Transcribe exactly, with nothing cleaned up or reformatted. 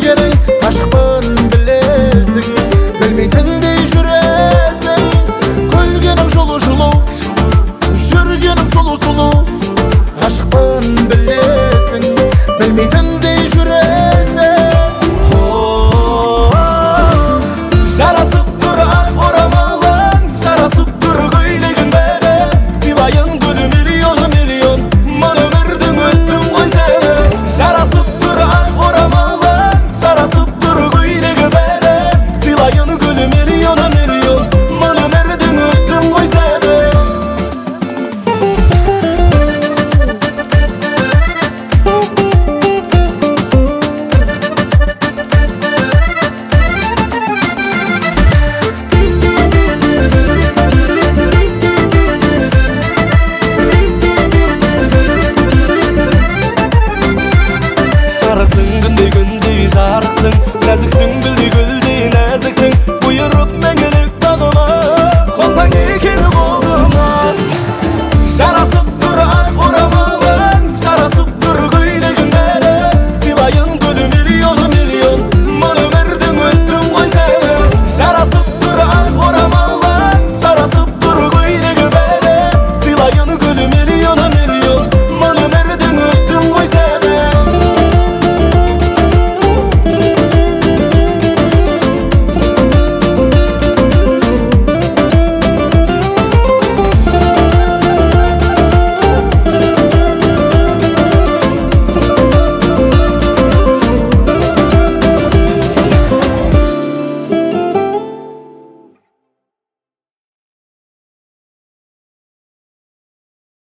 Gülgenin aşkın bilesin, bilmeytindey yüresin. Gülgenin julu julu, yürgenin sulu sulu. Aşkın bilesin, bilmeytindey yüresin. Жарасып тұр ақ орамалың, жарасып тұр көйлегің бәрі. Сыйлайын гүлі миллион миллион, мың өмірдің өзің ғой сені. Жарасып тұр ақ орамалың, жарасып тұр көйлегі бәрі. Сыйлайын гүлі миллион миллион, мың өмірдің өзің ғой сені. Жарықсың күндей күндей жарықсың, нәзіксің гүлдей гүлдей.